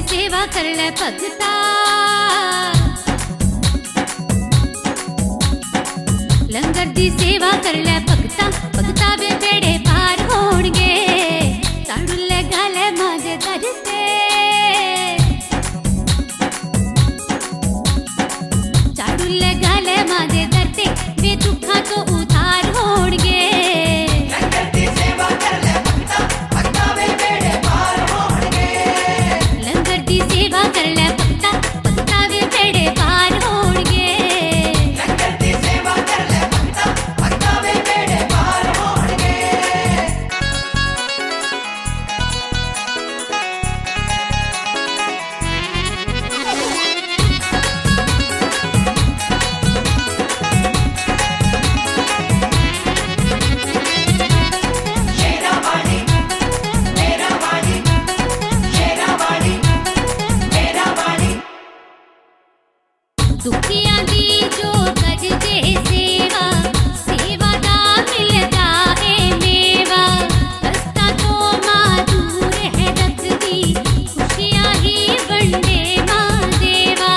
सेवा कर ले भगता, लंगर दी सेवा कर ले भगता, भगता वे बेड़े पार होणगे, साड़ू ले गाले माजे दर ते, साड़ू ले गाले माजे दर ते, वे दुखा तो उधार होणगे। दुखियां दी जो कर दे सेवा, सेवा दा मिलदा है मेवा, रस्ता तो मां दूर है रखदी, खुशियां ही बंदे मां देवा।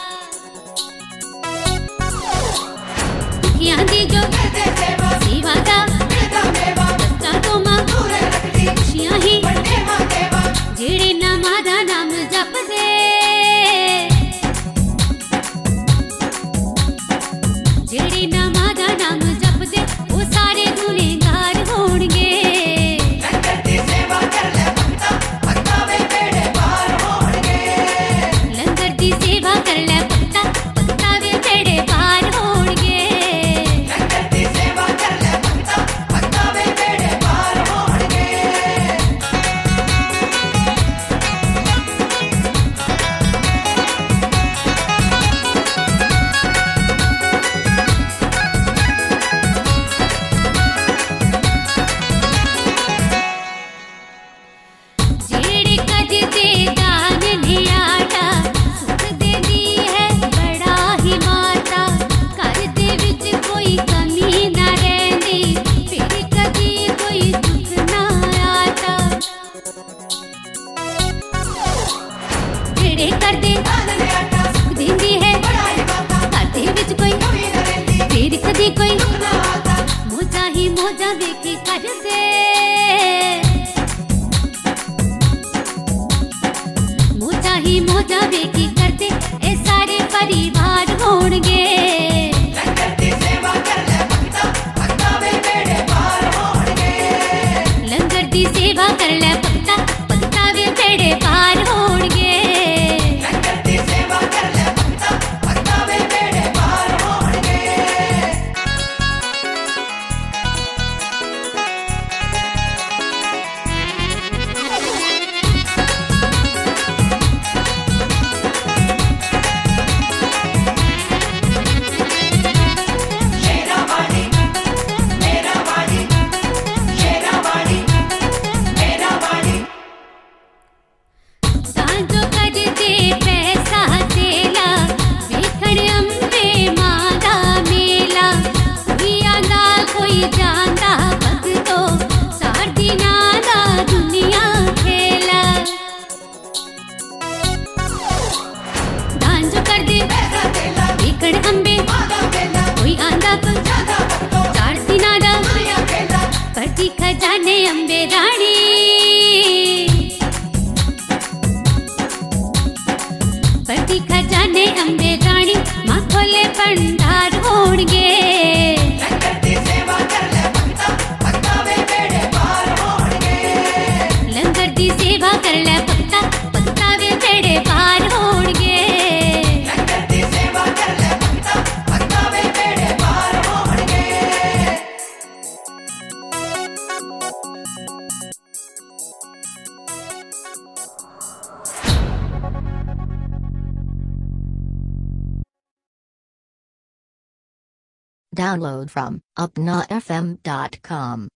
दुखियां दी जो कर दे सेवा दा मिलदा मेवा, रस्ता तो मां दूर है रखदी, खुशियां ही बंदे मां देवा। जेड़े नाम दा नाम जपदे, जेड़ी नामा दा नाम जपदे, वो सारे गुनेगार होणगे। लंगर दी सेवा कर ले भगता, भगता वे बेड़े पार होणगे। लंगर दी सेवा कर ले भगता, भगता वे बेड़े पार होणगे। लंगर दी सेवा कर ले भगता, भगता वे बेड़े पार होणगे। कर दे सुख देंदी है, घर दे विच कोई तेरी कदी कोई मोजा ही मोजा देखी कर दे, मोजा ही मोजा देखी कर दे, ए सारे परिवार होणगे। लंगर दी सेवा कर ले भगता, भगता वे बेड़े पार होणगे। लंगर दी सेवा कर ले भगता, भगता वे बेड़े पार होणगे। अंबे कोई आंदा तो चार दिना दा पटी खजाने अंबे रानी, पटी खजाने अंबे रानी, मां खोले भंडार होणगे। लंगर दी सेवा कर ले भगता, भगता वे बेड़े पार होणगे। लंगर दी सेवा कर ले भगता, भगता वे बेड़े पार होणगे। Download from upnafm.com.